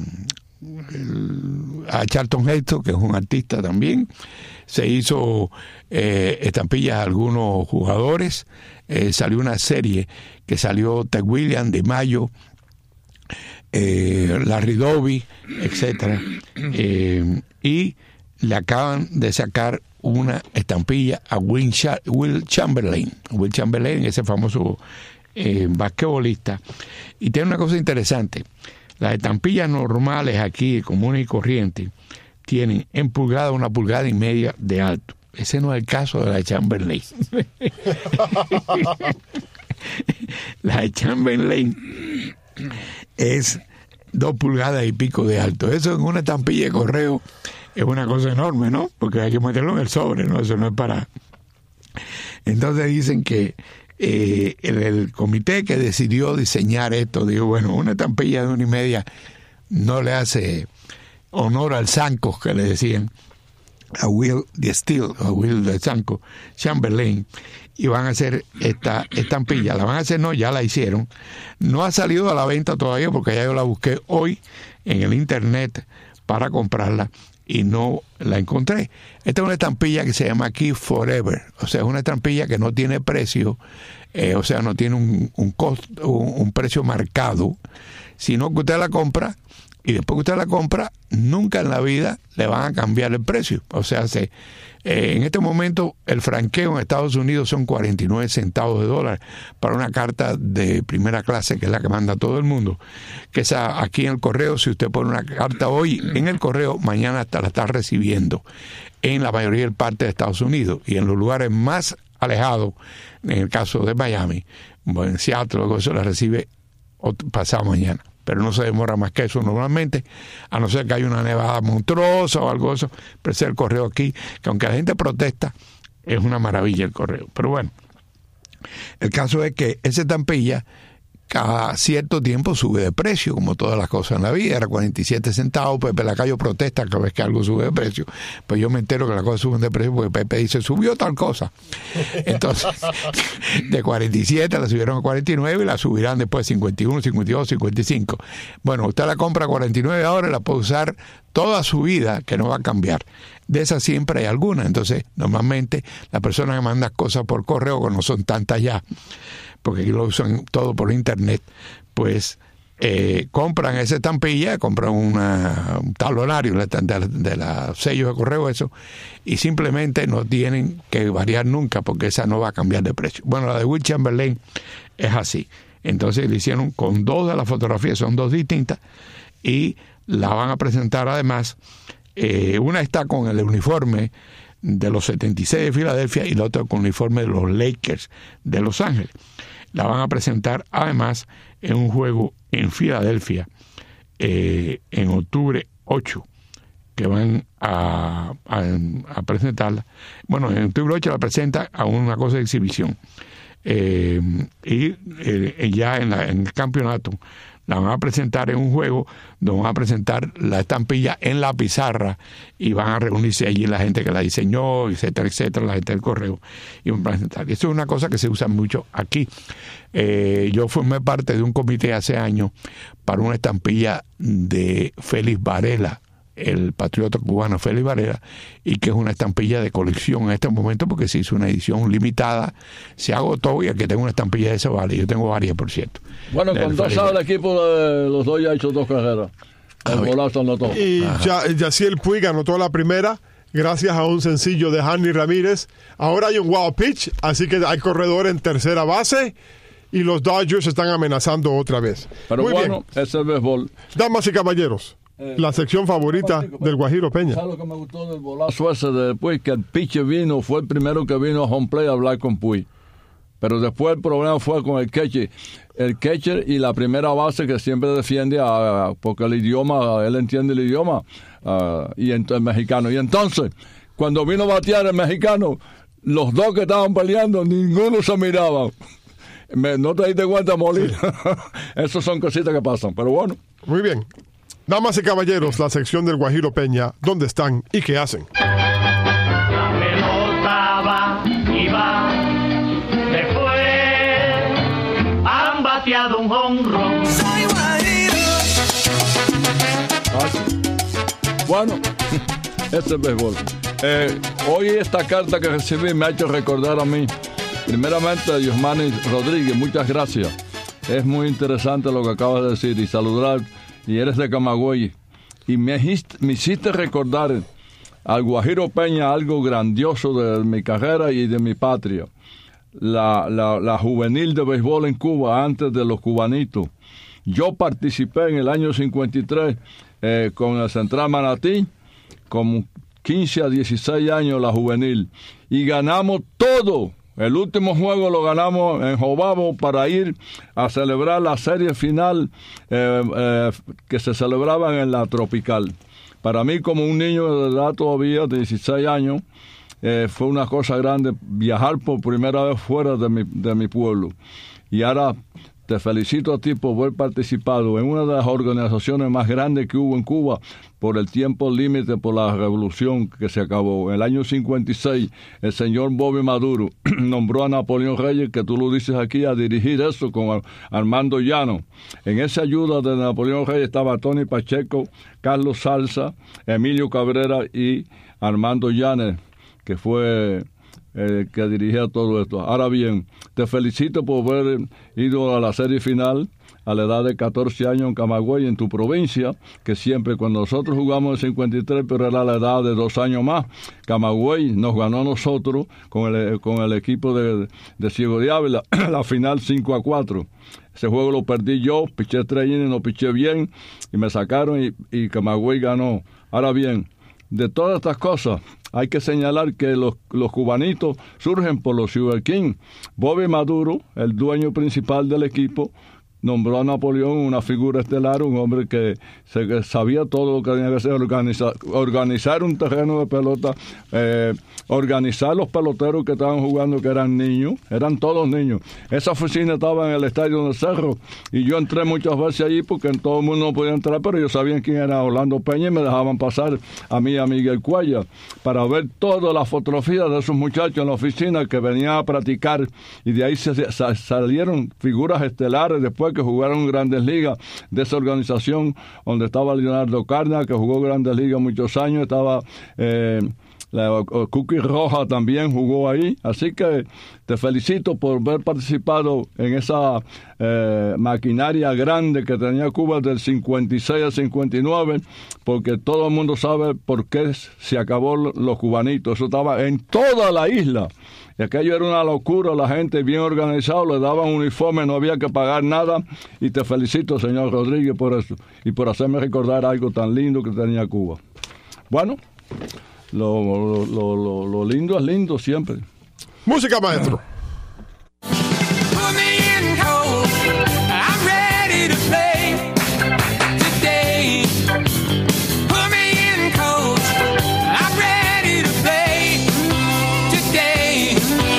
E: a Charlton Heston, que es un artista también. Se hizo eh, estampillas a algunos jugadores. Eh, salió una serie que salió Ted Williams, de Mayo, eh, Larry Doby, etcétera, eh, y le acaban de sacar una estampilla a Will, Cha- Will Chamberlain. Will Chamberlain, ese famoso eh, basquetbolista. Y tiene una cosa interesante. Las estampillas normales aquí, comunes y corrientes, tienen en pulgada una pulgada y media de alto. Ese no es el caso de la de Chamberlain. La de Chamberlain es dos pulgadas y pico de alto. Eso en una estampilla de correo es una cosa enorme, ¿no? Porque hay que meterlo en el sobre, ¿no? Eso no es para... Entonces dicen que eh, el, el comité que decidió diseñar esto, dijo, bueno, una estampilla de una y media no le hace honor al Sanco, que le decían, a Will de Steele, a Will de Sanco, Chamberlain, y van a hacer esta estampilla. La van a hacer, no, ya la hicieron. No ha salido a la venta todavía porque ya yo la busqué hoy en el internet para comprarla y no la encontré. Esta es una estampilla que se llama Keep Forever, o sea, es una estampilla que no tiene precio, eh, o sea, no tiene un, un, costo, un, un precio marcado, sino que usted la compra y después que usted la compra, nunca en la vida le van a cambiar el precio. O sea, se, eh, en este momento el franqueo en Estados Unidos son cuarenta y nueve centavos de dólar para una carta de primera clase, que es la que manda todo el mundo. Que esa aquí en el correo, si usted pone una carta hoy en el correo, mañana hasta la está recibiendo en la mayoría del parte de Estados Unidos. Y en los lugares más alejados, en el caso de Miami, bueno, en Seattle, luego eso la recibe pasado mañana. Pero no se demora más que eso normalmente, a no ser que haya una nevada monstruosa o algo de eso, pero ese es el correo aquí, que aunque la gente protesta, es una maravilla el correo. Pero bueno, el caso es que esa estampilla cada cierto tiempo sube de precio, como todas las cosas en la vida. Era cuarenta y siete centavos, Pepe Lacayo protesta cada vez que algo sube de precio. Pues yo me entero que las cosas suben de precio porque Pepe dice, subió tal cosa. Entonces, de cuarenta y siete la subieron a cuarenta y nueve y la subirán después cincuenta y uno, cincuenta y dos, cincuenta y cinco. Bueno, usted la compra a cuarenta y nueve ahora y la puede usar toda su vida, que no va a cambiar. De esas siempre hay alguna. Entonces, normalmente, las personas que mandan cosas por correo, que no son tantas ya, porque aquí lo usan todo por internet, pues eh, compran esa estampilla, compran una, un talonario de, de, de los sellos de correo, eso, y simplemente no tienen que variar nunca, porque esa no va a cambiar de precio. Bueno, la de Will Chamberlain es así. Entonces le hicieron con dos de las fotografías, son dos distintas, y la van a presentar además. Eh, una está con el uniforme de los setenta y seis de Filadelfia y la otra con el uniforme de los Lakers de Los Ángeles. La van a presentar además en un juego en Filadelfia eh, en octubre ocho, que van a, a, a presentarla. Bueno, en octubre ocho la presenta a una cosa de exhibición. Eh, y eh, ya en, la, en el campeonato la van a presentar en un juego donde van a presentar la estampilla en la pizarra y van a reunirse allí la gente que la diseñó, etcétera, etcétera, la gente del correo, y van a presentar. Eso es una cosa que se usa mucho aquí. Eh, yo formé parte de un comité hace años para una estampilla de Félix Varela, el patriota cubano Félix Varela, y que es una estampilla de colección en este momento porque se hizo una edición limitada, se agotó, y el que tenga una estampilla de esa vale. Yo tengo varias, por cierto.
D: Bueno, con dos sabe el equipo de los dos ya ha hecho dos carreras. El golazo anotó.
C: Y ya, Yaciel Puig anotó la primera gracias a un sencillo de Hanny Ramírez. Ahora hay un wild pitch, así que hay corredor en tercera base y los Dodgers están amenazando otra vez.
D: Pero
C: Muy
D: bueno,
C: bien.
D: es el béisbol.
C: Damas y caballeros,
D: Eh,
C: la sección favorita del Guajiro Peña.
D: ¿Sabes lo que me gustó del bolazo ese de Puig? Que el pitcher vino, fue el primero que vino a home play a hablar con Puig. Pero después el problema fue con el catcher. El catcher y la primera base que siempre defiende, a, a, porque el idioma, él entiende el idioma, uh, y ent- el mexicano. Y entonces, cuando vino a batear el mexicano, los dos que estaban peleando, ninguno se miraba. Me, no te diste cuenta, Molina. Sí. Esas son cositas que pasan, pero bueno.
C: Muy bien. Damas y caballeros, la sección del Guajiro Peña, ¿dónde están y qué hacen?
G: La pelota va y va, después han bateado un jonrón. Soy Guajiro.
D: Ah, sí. Bueno, ese es el béisbol. Eh, hoy esta carta que recibí me ha hecho recordar a mí, primeramente a Yosmani Rodríguez, muchas gracias. Es muy interesante lo que acabas de decir y saludar. Y eres de Camagüey, y me, me hiciste recordar al Guajiro Peña algo grandioso de mi carrera y de mi patria. La, la, la juvenil de béisbol en Cuba, antes de los cubanitos. Yo participé en el año cincuenta y tres eh, con el Central Manatí, con quince a dieciséis años la juvenil, y ganamos todo. El último juego lo ganamos en Jobabo para ir a celebrar la serie final eh, eh, que se celebraba en la Tropical. Para mí, como un niño de edad todavía, de dieciséis años, eh, fue una cosa grande viajar por primera vez fuera de mi, de mi pueblo. Y ahora te felicito a ti por haber participado en una de las organizaciones más grandes que hubo en Cuba por el tiempo límite, por la revolución que se acabó. En el año cincuenta y seis, el señor Bobby Maduro nombró a Napoleón Reyes, que tú lo dices aquí, a dirigir eso con Armando Llano. En esa ayuda de Napoleón Reyes estaba Tony Pacheco, Carlos Salsa, Emilio Cabrera y Armando Llanes, que fue eh, que dirigía todo esto. Ahora bien, te felicito por haber ido a la serie final a la edad de catorce años en Camagüey, en tu provincia, que siempre cuando nosotros jugamos en cincuenta y tres, pero era la edad de dos años más, Camagüey nos ganó a nosotros con el, con el equipo de, de Ciego de Ávila, la final cinco a cuatro. Ese juego lo perdí yo, piché tres innings, no piché bien, y me sacaron y, y Camagüey ganó. Ahora bien, de todas estas cosas, hay que señalar que los, los cubanitos surgen por los Sugar King. Bobby Maduro, el dueño principal del equipo, nombró a Napoleón una figura estelar, un hombre que, se, que sabía todo lo que tenía que hacer, organizar, organizar un terreno de pelota, eh, organizar los peloteros que estaban jugando, que eran niños, eran todos niños. Esa oficina estaba en el estadio del Cerro, y yo entré muchas veces allí porque todo el mundo no podía entrar, pero ellos sabían quién era Orlando Peña y me dejaban pasar a mí y a Miguel Cuellar para ver todas las fotografías de esos muchachos en la oficina que venían a practicar, y de ahí se, se, salieron figuras estelares después que jugaron Grandes Ligas de esa organización, donde estaba Leonardo Carna, que jugó Grandes Ligas muchos años, estaba eh, la, Cookie Roja también jugó ahí, así que te felicito por haber participado en esa eh, maquinaria grande que tenía Cuba del cincuenta y seis al cincuenta y nueve, porque todo el mundo sabe por qué se acabó los cubanitos, eso estaba en toda la isla. Y aquello era una locura, la gente bien organizada, le daban uniforme, no había que pagar nada. Y te felicito, señor Rodríguez, por eso. Y por hacerme recordar algo tan lindo que tenía Cuba. Bueno, lo, lo, lo, lo, lo lindo es lindo siempre.
C: Música, maestro.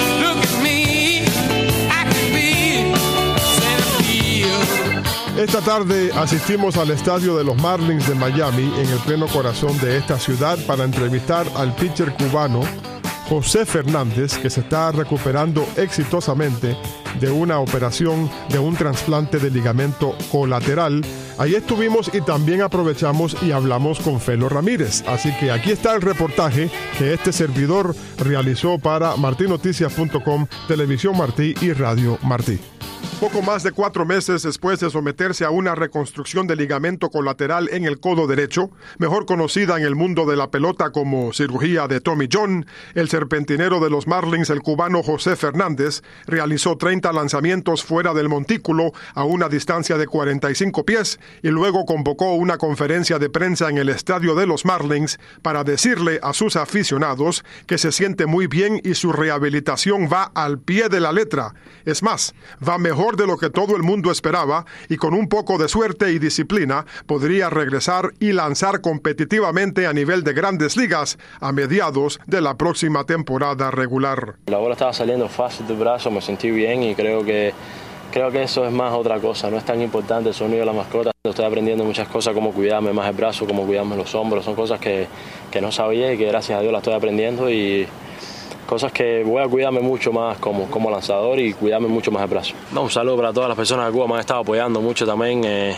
C: Esta tarde tarde asistimos al estadio de los Marlins de Miami, en el pleno corazón de esta ciudad, para entrevistar al pitcher cubano José Fernández, que se está recuperando exitosamente de una operación de un trasplante de ligamento colateral. Ahí estuvimos y también aprovechamos y hablamos con Felo Ramírez. Así que aquí está el reportaje que este servidor realizó para martí noticias punto com, Televisión Martí y Radio Martí. Poco más de cuatro meses después de someterse a una reconstrucción de ligamento colateral en el codo derecho, mejor conocida en el mundo de la pelota como cirugía de Tommy John, el serpentinero de los Marlins, el cubano José Fernández, realizó treinta lanzamientos fuera del montículo a una distancia de cuarenta y cinco pies y luego convocó una conferencia de prensa en el estadio de los Marlins para decirle a sus aficionados que se siente muy bien y su rehabilitación va al pie de la letra. Es más, va mejor de lo que todo el mundo esperaba y con un poco de suerte y disciplina podría regresar y lanzar competitivamente a nivel de Grandes Ligas a mediados de la próxima temporada regular.
H: La bola estaba saliendo fácil del brazo, me sentí bien y creo que creo que eso es más otra cosa, no es tan importante el sonido de la mascota. Estoy aprendiendo muchas cosas, como cuidarme más el brazo, como cuidarme los hombros, son cosas que, que no sabía y que gracias a Dios las estoy aprendiendo y cosas que voy a cuidarme mucho más como, como lanzador y cuidarme mucho más el brazo. No, un saludo para todas las personas de Cuba, me han estado apoyando mucho también. Eh,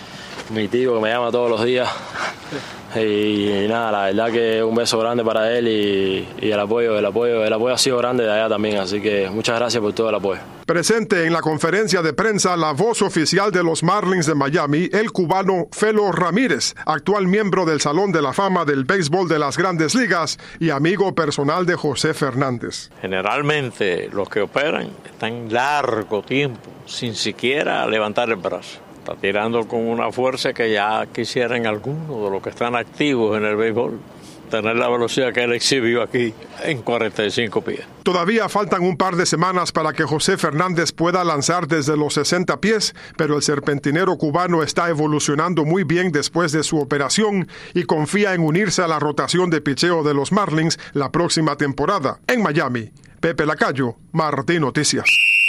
H: mi tío que me llama todos los días. Y, y nada, la verdad que un beso grande para él y, y el apoyo, el apoyo, el apoyo ha sido grande de allá también, así que muchas gracias por todo el apoyo.
C: Presente en la conferencia de prensa la voz oficial de los Marlins de Miami, el cubano Felo Ramírez, actual miembro del Salón de la Fama del Béisbol de las Grandes Ligas y amigo personal de José Fernández.
I: Generalmente los que operan están largo tiempo sin siquiera levantar el brazo. Está tirando con una fuerza que ya quisieran algunos de los que están activos en el béisbol tener la velocidad que él exhibió aquí en cuarenta y cinco pies.
C: Todavía faltan un par de semanas para que José Fernández pueda lanzar desde los sesenta pies, pero el serpentinero cubano está evolucionando muy bien después de su operación y confía en unirse a la rotación de picheo de los Marlins la próxima temporada. En Miami, Pepe Lacayo, Martí Noticias.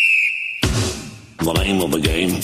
J: The name of the game.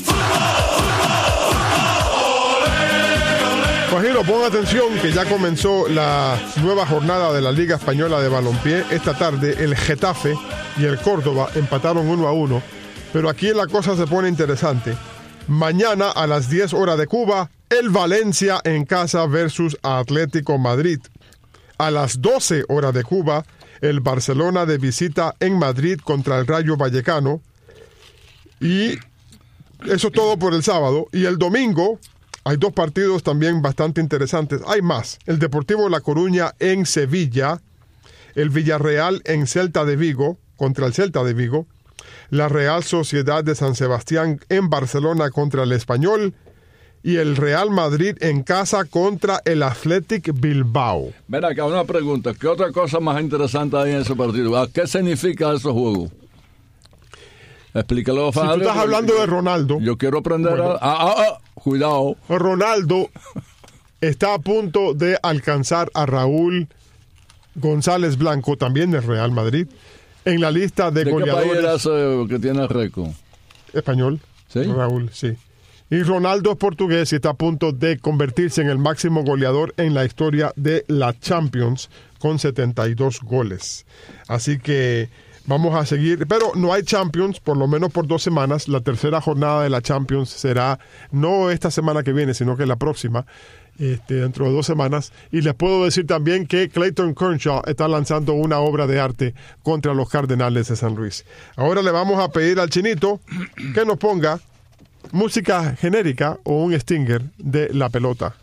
C: Guajiro, pon atención que ya comenzó la nueva jornada de la Liga Española de Balompié. Esta tarde el Getafe y el Córdoba empataron uno a uno, pero aquí la cosa se pone interesante. Mañana a las diez horas de Cuba, el Valencia en casa versus Atlético Madrid. A las doce horas de Cuba, el Barcelona de visita en Madrid contra el Rayo Vallecano. Y eso es todo por el sábado. Y el domingo hay dos partidos también bastante interesantes. Hay más. El Deportivo La Coruña en Sevilla. El Villarreal en Celta de Vigo contra el Celta de Vigo. La Real Sociedad de San Sebastián en Barcelona contra el Español. Y el Real Madrid en casa contra el Athletic Bilbao.
D: Mira, acá una pregunta. ¿Qué otra cosa más interesante hay en ese partido? ¿Qué significa ese juego? Explícalo,
C: Fabio. Si tú estás hablando de Ronaldo.
D: Yo quiero aprender bueno, a... Ah, ah, ah, cuidado.
C: Ronaldo está a punto de alcanzar a Raúl González Blanco, también del Real Madrid, en la lista de,
D: ¿De
C: goleadores.
D: ¿Qué país era que tiene el récord?
C: Español. ¿Sí? Raúl, sí. Y Ronaldo es portugués y está a punto de convertirse en el máximo goleador en la historia de la Champions con setenta y dos goles. Así que vamos a seguir, pero no hay Champions, por lo menos por dos semanas. La tercera jornada de la Champions será no esta semana que viene, sino que la próxima, este, dentro de dos semanas. Y les puedo decir también que Clayton Kershaw está lanzando una obra de arte contra los Cardenales de San Luis. Ahora le vamos a pedir al Chinito que nos ponga música genérica o un stinger de la pelota.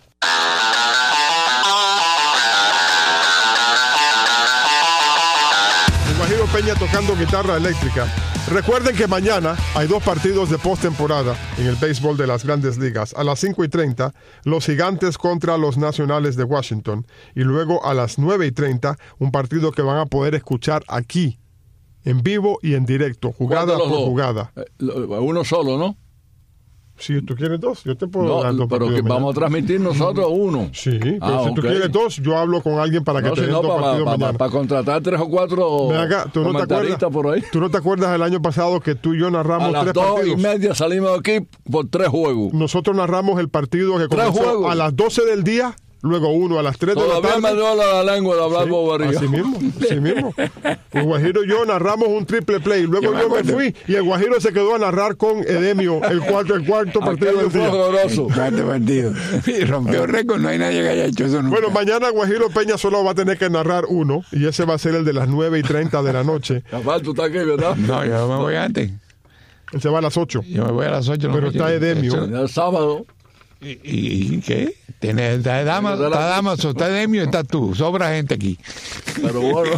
C: Guajiro Peña tocando guitarra eléctrica. Recuerden que mañana hay dos partidos de postemporada en el béisbol de las Grandes Ligas. A las cinco y treinta, los Gigantes contra los Nacionales de Washington. Y luego a las nueve y treinta, un partido que van a poder escuchar aquí, en vivo y en directo, jugada por
D: dos?
C: jugada.
D: Uno solo, ¿no?
C: Si tú quieres dos, yo te puedo
D: No,
C: dar dos
D: pero que
C: partidos
D: vamos a transmitir nosotros uno.
C: Sí, pero
D: Ah,
C: si tú
D: ok.
C: quieres dos, yo hablo con alguien para que
D: No,
C: te
D: si
C: den
D: no,
C: dos
D: para,
C: partidos
D: para,
C: mañana.
D: para contratar tres o cuatro
C: Ven acá, ¿tú no, te
D: comentaristas
C: acuerdas,
D: por ahí.
C: ¿tú no te acuerdas el año pasado que tú y yo
D: A
C: narramos
D: las
C: tres
D: dos
C: partidos?
D: y media salimos de aquí por tres juegos.
C: Nosotros narramos el partido que
D: Tres
C: comenzó
D: juegos.
C: a las doce del día, luego uno a las tres de la
D: Todavía
C: tarde.
D: me duele la lengua de hablar
C: Sí,
D: bobería.
C: así mismo, así mismo. El Guajiro y yo narramos un triple play. Luego
E: Yo
C: yo
E: me
C: me,
E: acuerdo.
C: fui y el Guajiro se quedó a narrar con Edemio el cuarto, el cuarto partido
D: Aquello
C: del
D: fue
C: día.
D: horroroso.
E: Cuarto partido. Y rompió récord, no hay nadie que haya hecho eso nunca.
C: Bueno, mañana Guajiro Peña solo va a tener que narrar uno y ese va a ser el de las nueve y treinta de la noche.
D: Rafael, tú estás aquí, ¿verdad?
E: No, yo me voy antes.
C: Él se va a las ocho.
E: Yo me voy a las ocho.
C: Pero está Edemio.
D: El sábado.
E: ¿Y, y qué? Tiene, está de Damaso, está Damaso, está Edemio, está tú. Sobra gente aquí.
D: Pero bueno,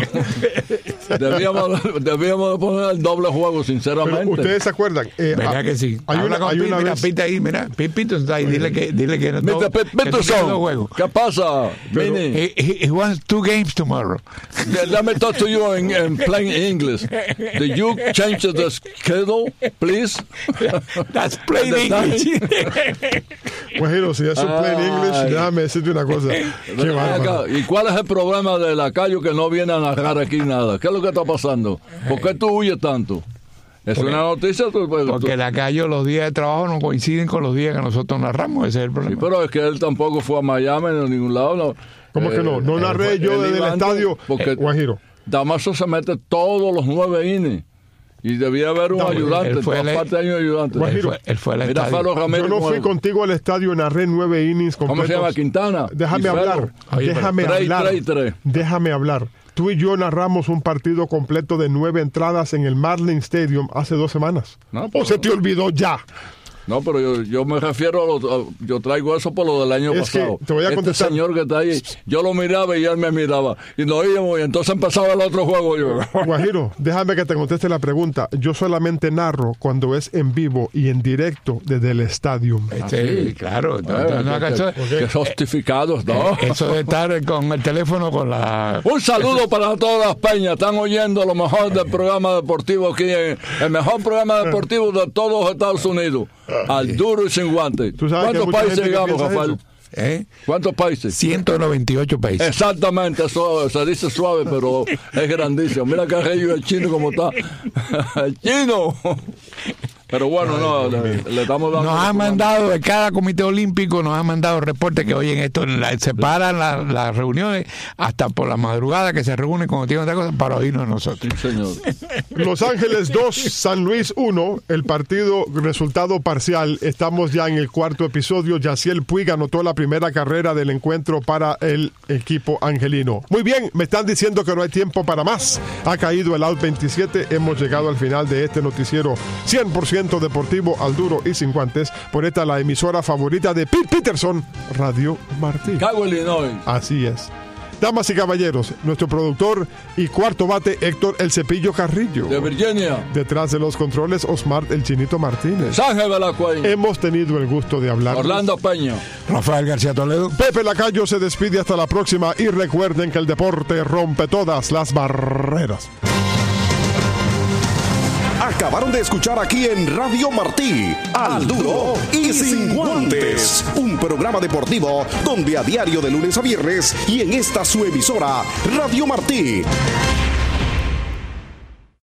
D: debíamos, debíamos de poner el doble juego, sinceramente.
C: Pero ustedes se acuerdan. Eh,
E: ¿Verdad
C: ah,
E: que sí?
C: Hay
E: Habla
C: una,
E: con
C: hay
E: Pete,
C: una
E: mira,
C: vez.
E: Pete ahí, mira. Pete Peterson está ahí. Dile que, dile que no
D: mister
E: que tú quieres dos
D: Peterson,
E: juegos.
D: ¿qué pasa,
C: Pero-
D: Mini?
E: He, he, he wants two games tomorrow.
D: Let me talk to you in, in plain English. Do you change the schedule, please?
E: That's plain
D: The time.
E: English.
C: Guajiro, si es un plain
D: Ay.
C: English, déjame decirte una cosa. Qué
D: Ven
C: bárbaro.
D: acá, ¿y cuál es el problema de Lacayo que no viene a narrar aquí nada? ¿Qué es lo que está pasando? ¿Por qué tú huyes tanto? Es
E: Porque-
D: una noticia. Tú, pues,
E: Porque
D: tú-
E: la calle, los días de trabajo no coinciden con los días que nosotros narramos. Ese es el
D: sí,
E: problema.
D: pero es que él tampoco fue a Miami ni a ningún lado. No.
C: ¿Cómo que no? No
D: él
C: narré
D: fue-
C: yo
D: él
C: desde el
D: iba antes
C: estadio,
D: Porque
C: eh, Guajiro.
D: Damaso se mete todos los nueve innings. Y debía haber un
C: No,
D: ayudante.
E: él
D: En
E: fue
D: todas
E: el-
D: partes hay un ayudante.
E: Él
C: Guajiro,
E: fue, él fue al
D: Mira,
E: estadio.
D: Faro Ramírez
C: Yo no
D: con
C: fui
D: él.
C: contigo al estadio, narré nueve innings completos.
D: ¿Cómo se llama? Quintana.
C: Déjame
D: Y Fero.
C: hablar.
E: Oye, pero
C: déjame
D: tres,
C: hablar.
D: tres, tres.
C: Déjame hablar. Tú y yo narramos un partido completo de nueve entradas en el Marlin Stadium hace dos semanas.
D: No,
C: ¿O
D: pero-
C: se te olvidó ya?
D: No, pero yo, yo me refiero a, lo, a- yo traigo eso por lo del año
C: Es que
D: pasado.
C: te voy a
D: este
C: contestar.
D: señor que está ahí, yo lo miraba y él me miraba y nos íbamos y entonces empezaba el otro juego. Yo,
C: Guajiro, déjame que te conteste la pregunta. Yo solamente narro cuando es en vivo y en directo desde el estadio.
E: Este, claro. no,
D: Eh,
E: no, no,
D: que,
E: eso,
D: que- que justificados, ¿no?
E: eso de estar con el teléfono con la...
D: Un saludo para todas las peñas. Están oyendo lo mejor del programa deportivo aquí, en, el mejor programa deportivo de todos los Estados Unidos. Al duro y sin guante.
C: Tú sabes que hay
D: ¿Cuántos
C: mucha
D: países
C: gente que
D: llegamos,
C: piensa
D: Rafael?
C: eso.
E: ¿eh?
D: ¿Cuántos países?
E: ciento noventa y ocho países.
D: Exactamente, eso se dice suave, pero es grandísimo. Mira que arreglo el chino como está. El chino. Pero bueno, no, le, le estamos dando...
E: Nos han mandado, de cada comité olímpico, nos han mandado reportes que oyen esto, la- separan la- las reuniones hasta por la madrugada que se reúnen cuando tienen otra cosa para oírnos nosotros.
D: Sí, señor.
C: Los Ángeles dos, San Luis uno, el partido resultado parcial. Estamos ya en el cuarto episodio. Yaciel Puig anotó la primera carrera del encuentro para el equipo angelino. Muy bien, me están diciendo que no hay tiempo para más. Ha caído el out veintisiete. Hemos llegado al final de este noticiero cien por ciento deportivo al duro y sin guantes. Por esta la emisora favorita de Pete Peterson, Radio Martí.
D: Cago Illinois.
C: Así es. Damas y caballeros, nuestro productor y cuarto bate, Héctor El Cepillo Carrillo.
D: De Virginia.
C: Detrás de los controles, Osmar El Chinito Martínez.
D: Sángel Belacuay.
C: Hemos tenido el gusto de hablar.
D: Orlando Peña.
E: Rafael García Toledo.
C: Pepe Lacayo se despide hasta la próxima y recuerden que el deporte rompe todas las barreras.
A: Acabaron de escuchar aquí en Radio Martí, Al Duro y Sin Guantes, un programa deportivo donde a diario de lunes a viernes y en esta su emisora, Radio Martí.